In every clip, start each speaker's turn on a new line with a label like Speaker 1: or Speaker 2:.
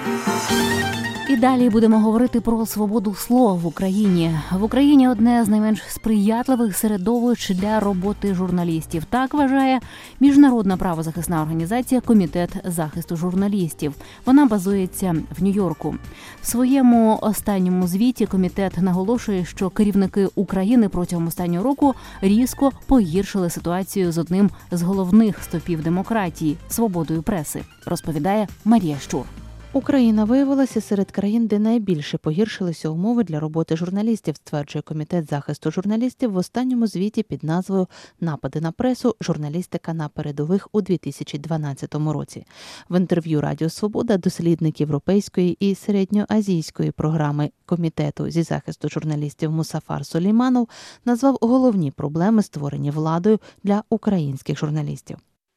Speaker 1: І далі будемо говорити про свободу слова в Україні. В Україні одне з найменш сприятливих середовищ для роботи журналістів. Так вважає міжнародна правозахисна організація «Комітет захисту журналістів». Вона базується в Нью-Йорку. В своєму останньому звіті комітет наголошує, що керівники України протягом останнього року різко погіршили ситуацію з одним з головних стовпів демократії – свободою преси, розповідає Марія Щур.
Speaker 2: Україна виявилася серед країн, де найбільше погіршилися умови для роботи журналістів, стверджує Комітет захисту журналістів в останньому звіті під назвою «Напади на пресу. Журналістика на передових у 2012 році». В інтерв'ю Радіо Свобода дослідник європейської і середньоазійської програми Комітету зі захисту журналістів Мусафар Сулейманов назвав головні проблеми, створені владою для українських журналістів.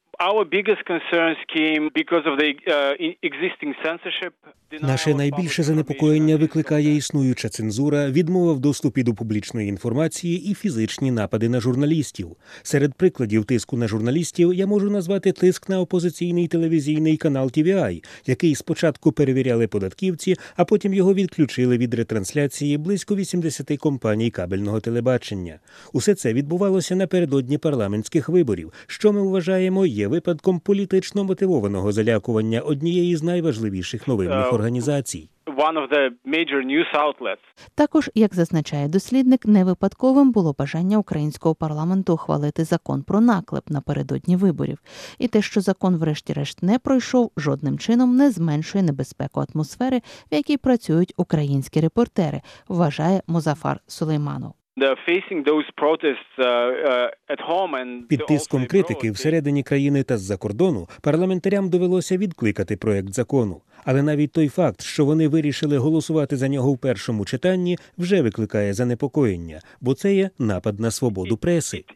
Speaker 3: Наше найбільше занепокоєння викликає існуюча цензура, відмова в доступі до публічної інформації і фізичні напади на журналістів. Серед прикладів тиску на журналістів я можу назвати тиск на опозиційний телевізійний канал TVI, який спочатку перевіряли податківці, а потім його відключили від ретрансляції близько 80 компаній кабельного телебачення. Усе це відбувалося напередодні парламентських виборів, що ми вважаємо є випадком політично мотивованого залякування однієї з найважливіших новинних організацій.
Speaker 2: Також, як зазначає дослідник, не випадковим було бажання українського парламенту ухвалити закон про наклеп напередодні виборів. І те, що закон врешті-решт не пройшов, жодним чином не зменшує небезпеку атмосфери, в якій працюють українські репортери, вважає Музафар Сулейманов.
Speaker 3: Під тиском критики всередині країни та з-за кордону парламентарям довелося відкликати проект закону. Але навіть той факт, що вони вирішили голосувати за нього в першому читанні, вже викликає занепокоєння, бо це є напад на свободу преси.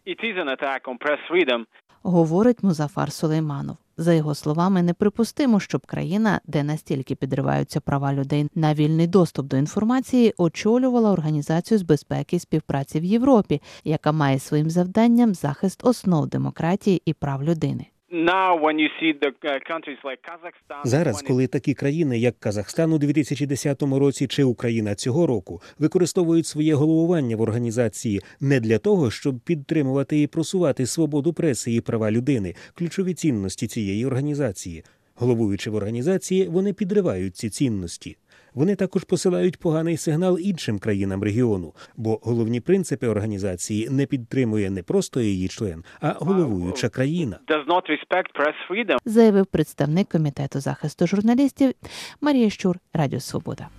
Speaker 2: Говорить Музафар Сулейманов. За його словами, неприпустимо, щоб країна, де настільки підриваються права людей на вільний доступ до інформації, очолювала Організацію з безпеки і співпраці в Європі, яка має своїм завданням захист основ демократії і прав людини.
Speaker 3: Зараз, коли такі країни, як Казахстан у 2010 році чи Україна цього року, використовують своє головування в організації не для того, щоб підтримувати і просувати свободу преси і права людини, ключові цінності цієї організації. Головуючи в організації, вони підривають ці цінності. Вони також посилають поганий сигнал іншим країнам регіону, бо головні принципи організації не підтримує не просто її член, а головуюча країна.
Speaker 2: Заявив представник Комітету захисту журналістів Марія Щур, Радіо Свобода.